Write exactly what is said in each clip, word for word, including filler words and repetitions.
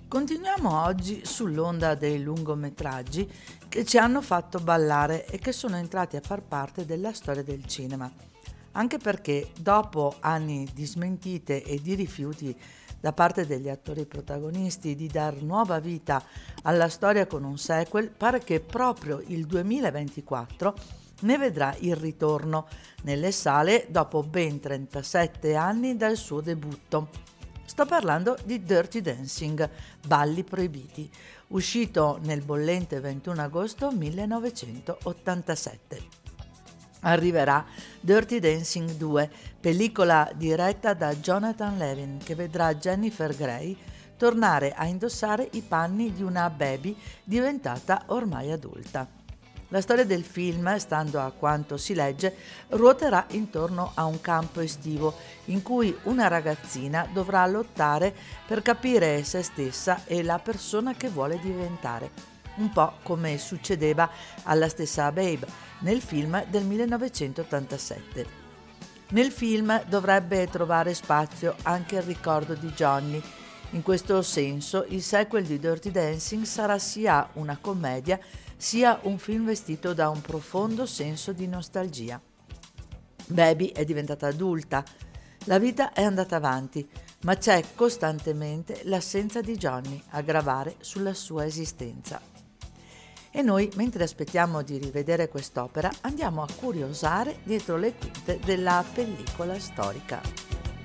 Continuiamo oggi sull'onda dei lungometraggi che ci hanno fatto ballare e che sono entrati a far parte della storia del cinema, anche perché dopo anni di smentite e di rifiuti da parte degli attori protagonisti di dar nuova vita alla storia con un sequel, pare che proprio il duemilaventiquattro ne vedrà il ritorno nelle sale dopo ben trentasette anni dal suo debutto. Sto parlando di Dirty Dancing, Balli proibiti, uscito nel bollente ventuno agosto millenovecentottantasette. Arriverà Dirty Dancing due, pellicola diretta da Jonathan Levin, che vedrà Jennifer Grey tornare a indossare i panni di una baby diventata ormai adulta. La storia del film, stando a quanto si legge, ruoterà intorno a un campo estivo in cui una ragazzina dovrà lottare per capire se stessa e la persona che vuole diventare, un po' come succedeva alla stessa Babe nel film del millenovecentottantasette. Nel film dovrebbe trovare spazio anche il ricordo di Johnny. In questo senso, il sequel di Dirty Dancing sarà sia una commedia sia un film vestito da un profondo senso di nostalgia. Baby è diventata adulta, la vita è andata avanti, ma c'è costantemente l'assenza di Johnny a gravare sulla sua esistenza. E noi, mentre aspettiamo di rivedere quest'opera, andiamo a curiosare dietro le quinte della pellicola storica.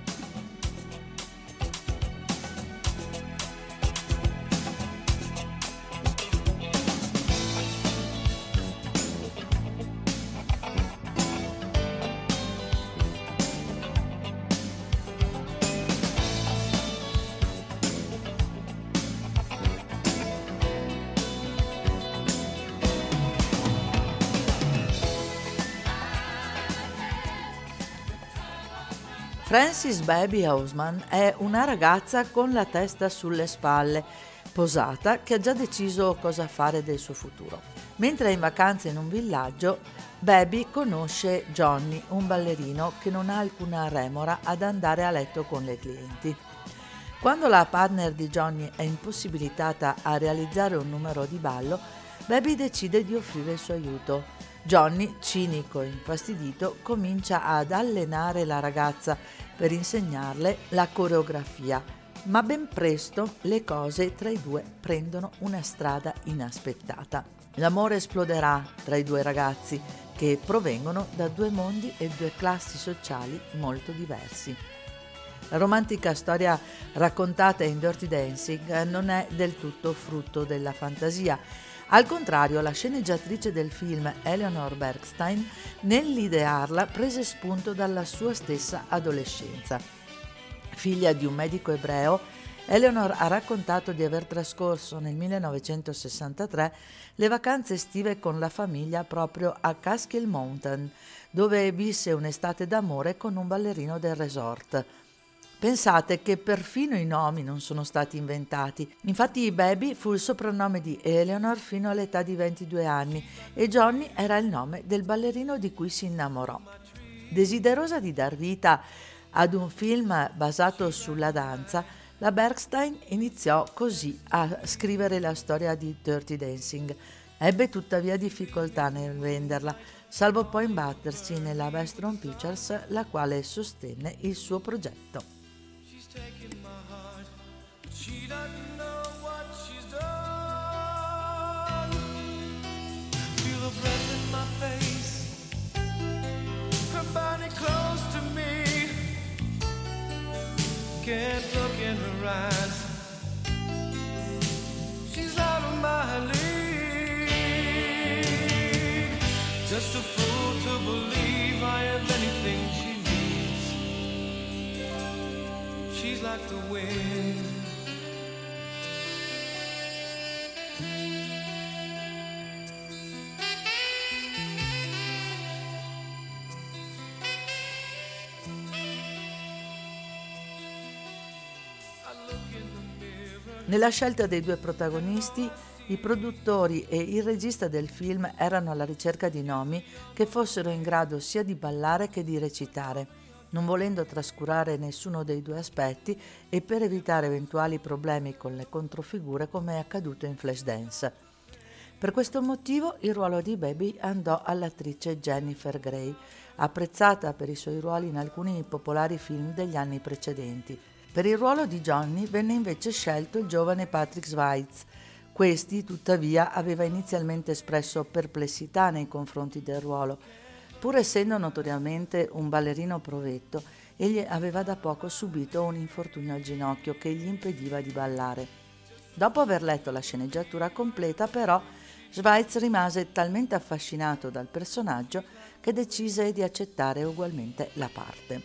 Frances Baby Hausman è una ragazza con la testa sulle spalle, posata, che ha già deciso cosa fare del suo futuro. Mentre è in vacanza in un villaggio, Baby conosce Johnny, un ballerino che non ha alcuna remora ad andare a letto con le clienti. Quando la partner di Johnny è impossibilitata a realizzare un numero di ballo, Baby decide di offrire il suo aiuto. Johnny, cinico e infastidito, comincia ad allenare la ragazza per insegnarle la coreografia, ma ben presto le cose tra i due prendono una strada inaspettata. L'amore esploderà tra i due ragazzi che provengono da due mondi e due classi sociali molto diversi. La romantica storia raccontata in Dirty Dancing non è del tutto frutto della fantasia. Al contrario, la sceneggiatrice del film, Eleanor Bergstein, nell'idearla prese spunto dalla sua stessa adolescenza. Figlia di un medico ebreo, Eleanor ha raccontato di aver trascorso nel millenovecentosessantatré le vacanze estive con la famiglia proprio a Catskill Mountain, dove visse un'estate d'amore con un ballerino del resort. Pensate che perfino i nomi non sono stati inventati. Infatti Baby fu il soprannome di Eleanor fino all'età di ventidue anni e Johnny era il nome del ballerino di cui si innamorò. Desiderosa di dar vita ad un film basato sulla danza, la Bergstein iniziò così a scrivere la storia di Dirty Dancing. Ebbe tuttavia difficoltà nel venderla, salvo poi imbattersi nella Vestron Pictures, la quale sostenne il suo progetto. Taking my heart, but she doesn't know what she's done. Feel her breath in my face, her body close to me. Can't look in her eyes, she's out of my league. Just a fool to believe I have anything she needs. She's like the wind. Nella scelta dei due protagonisti, i produttori e il regista del film erano alla ricerca di nomi che fossero in grado sia di ballare che di recitare. non volendo trascurare nessuno dei due aspetti e per evitare eventuali problemi con le controfigure come è accaduto in Flashdance. Per questo motivo il ruolo di Baby andò all'attrice Jennifer Grey, apprezzata per i suoi ruoli in alcuni popolari film degli anni precedenti. Per il ruolo di Johnny venne invece scelto il giovane Patrick Swayze. Questi, tuttavia, aveva inizialmente espresso perplessità nei confronti del ruolo. Pur essendo notoriamente un ballerino provetto, egli aveva da poco subito un infortunio al ginocchio che gli impediva di ballare. Dopo aver letto la sceneggiatura completa, però, Swayze rimase talmente affascinato dal personaggio che decise di accettare ugualmente la parte.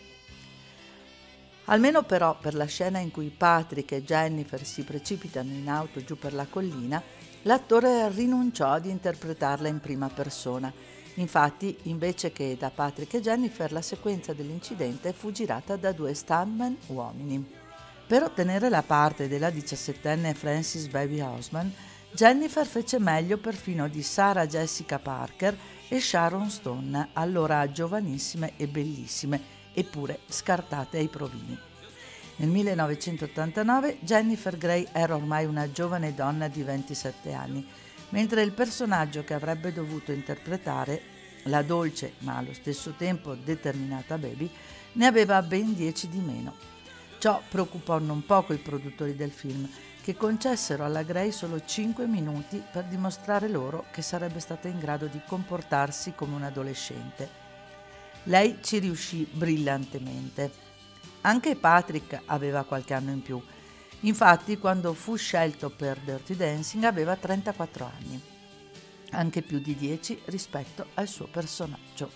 Almeno però per la scena in cui Patrick e Jennifer si precipitano in auto giù per la collina, l'attore rinunciò ad interpretarla in prima persona. Infatti, invece che da Patrick e Jennifer, la sequenza dell'incidente fu girata da due stuntman uomini. Per ottenere la parte della diciassettenne Frances Baby Osman, Jennifer fece meglio perfino di Sarah Jessica Parker e Sharon Stone, allora giovanissime e bellissime, eppure scartate ai provini. Nel millenovecentottantanove Jennifer Grey era ormai una giovane donna di ventisette anni, mentre il personaggio che avrebbe dovuto interpretare, la dolce ma allo stesso tempo determinata Baby, ne aveva ben dieci di meno. Ciò preoccupò non poco i produttori del film, che concessero alla Grey solo cinque minuti per dimostrare loro che sarebbe stata in grado di comportarsi come un adolescente. Lei ci riuscì brillantemente. Anche Patrick aveva qualche anno in più. Infatti, quando fu scelto per Dirty Dancing aveva trentaquattro anni, anche più di dieci rispetto al suo personaggio.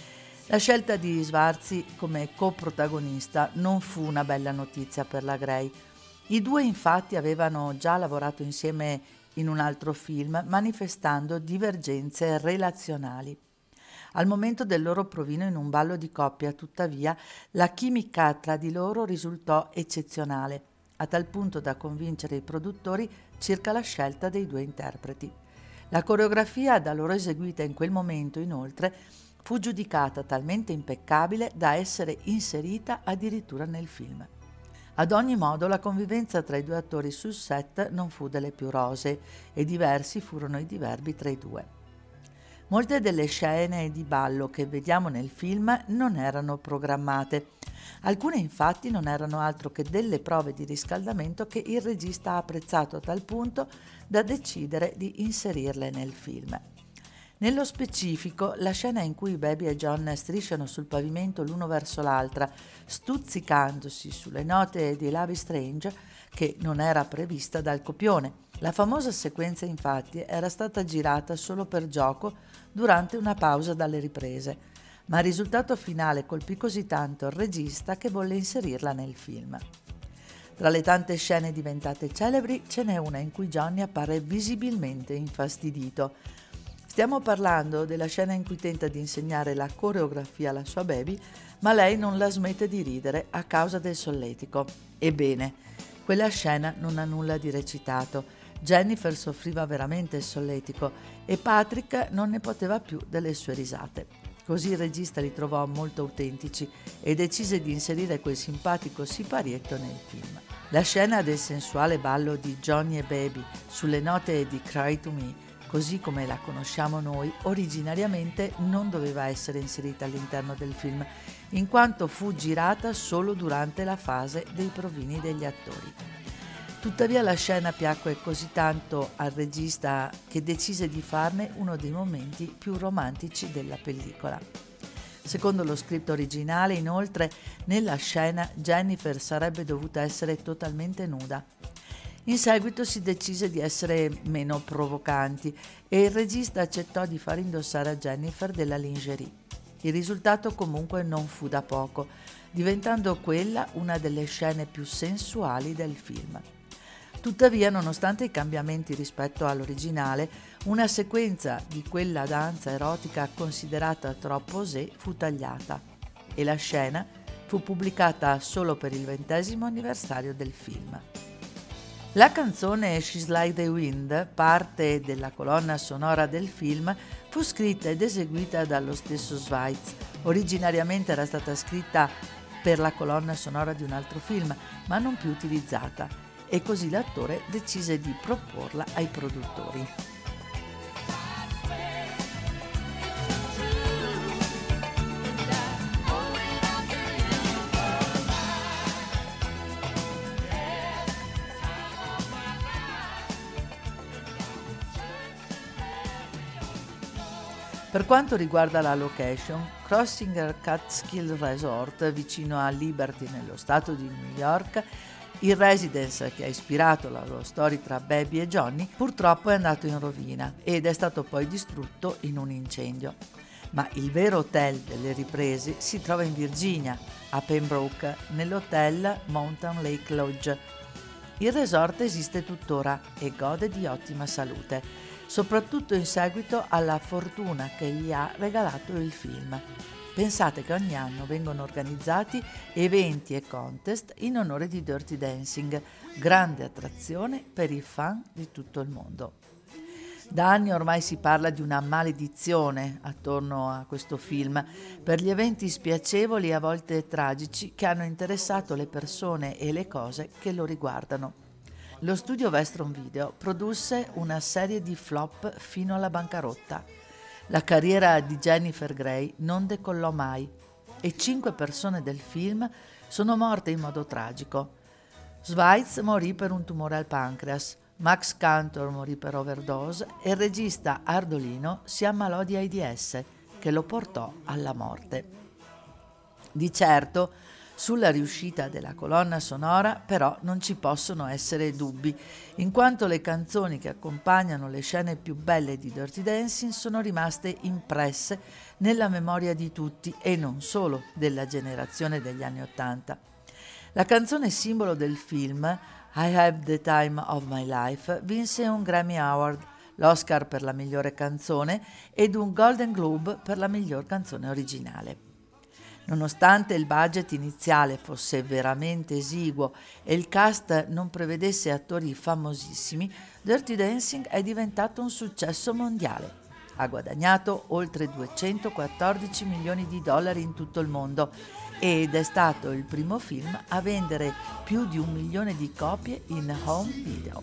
La scelta di Schwarzi come coprotagonista non fu una bella notizia per la Grey. I due infatti avevano già lavorato insieme in un altro film, manifestando divergenze relazionali. Al momento del loro provino in un ballo di coppia, tuttavia, la chimica tra di loro risultò eccezionale, a tal punto da convincere i produttori circa la scelta dei due interpreti. La coreografia da loro eseguita in quel momento, inoltre, fu giudicata talmente impeccabile da essere inserita addirittura nel film. Ad ogni modo, la convivenza tra i due attori sul set non fu delle più rosee e diversi furono i diverbi tra i due. Molte delle scene di ballo che vediamo nel film non erano programmate. Alcune infatti non erano altro che delle prove di riscaldamento che il regista ha apprezzato a tal punto da decidere di inserirle nel film. Nello specifico, la scena in cui Baby e John strisciano sul pavimento l'uno verso l'altra, stuzzicandosi sulle note di Love is Strange, che non era prevista dal copione. La famosa sequenza infatti era stata girata solo per gioco durante una pausa dalle riprese, ma il risultato finale colpì così tanto il regista che volle inserirla nel film. Tra le tante scene diventate celebri ce n'è una in cui Johnny appare visibilmente infastidito. Stiamo parlando della scena in cui tenta di insegnare la coreografia alla sua Baby, ma lei non la smette di ridere a causa del solletico. Ebbene, quella scena non ha nulla di recitato. Jennifer soffriva veramente il solletico e Patrick non ne poteva più delle sue risate. Così il regista li trovò molto autentici e decise di inserire quel simpatico siparietto nel film. La scena del sensuale ballo di Johnny e Baby sulle note di Cry to Me, così come la conosciamo noi, originariamente non doveva essere inserita all'interno del film, in quanto fu girata solo durante la fase dei provini degli attori. Tuttavia la scena piacque così tanto al regista che decise di farne uno dei momenti più romantici della pellicola. Secondo lo script originale, inoltre, nella scena Jennifer sarebbe dovuta essere totalmente nuda. In seguito si decise di essere meno provocanti e il regista accettò di far indossare a Jennifer della lingerie. Il risultato comunque non fu da poco, diventando quella una delle scene più sensuali del film. Tuttavia, nonostante i cambiamenti rispetto all'originale, una sequenza di quella danza erotica considerata troppo osé fu tagliata e la scena fu pubblicata solo per il ventesimo anniversario del film. La canzone She's Like the Wind, parte della colonna sonora del film, fu scritta ed eseguita dallo stesso Schwarzi, Originariamente era stata scritta per la colonna sonora di un altro film, ma non più utilizzata, e così l'attore decise di proporla ai produttori. Per quanto riguarda la location, Crossinger Catskill Resort, vicino a Liberty nello stato di New York, il residence che ha ispirato la loro storia tra Baby e Johnny, purtroppo è andato in rovina ed è stato poi distrutto in un incendio. Ma il vero hotel delle riprese si trova in Virginia, a Pembroke, nell'hotel Mountain Lake Lodge. Il resort esiste tuttora e gode di ottima salute, soprattutto in seguito alla fortuna che gli ha regalato il film. Pensate che ogni anno vengono organizzati eventi e contest in onore di Dirty Dancing, grande attrazione per i fan di tutto il mondo. Da anni ormai si parla di una maledizione attorno a questo film per gli eventi spiacevoli e a volte tragici che hanno interessato le persone e le cose che lo riguardano. Lo studio Vestron Video produsse una serie di flop fino alla bancarotta. La carriera di Jennifer Grey non decollò mai e cinque persone del film sono morte in modo tragico. Schweitz morì per un tumore al pancreas, Max Cantor morì per overdose e il regista Ardolino si ammalò di AIDS che lo portò alla morte. Di certo, sulla riuscita della colonna sonora però non ci possono essere dubbi, in quanto le canzoni che accompagnano le scene più belle di Dirty Dancing sono rimaste impresse nella memoria di tutti e non solo della generazione degli anni Ottanta. La canzone simbolo del film, I Have the Time of My Life, vinse un Grammy Award, l'Oscar per la migliore canzone ed un Golden Globe per la miglior canzone originale. Nonostante il budget iniziale fosse veramente esiguo e il cast non prevedesse attori famosissimi, Dirty Dancing è diventato un successo mondiale. Ha guadagnato oltre duecentoquattordici milioni di dollari in tutto il mondo ed è stato il primo film a vendere più di un milione di copie in home video.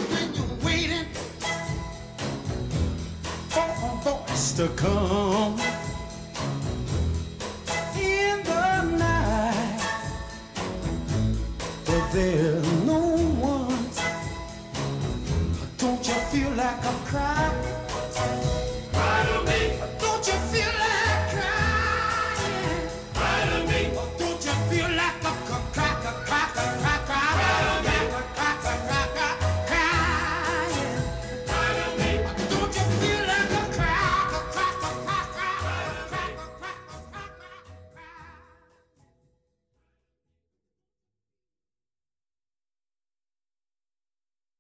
To come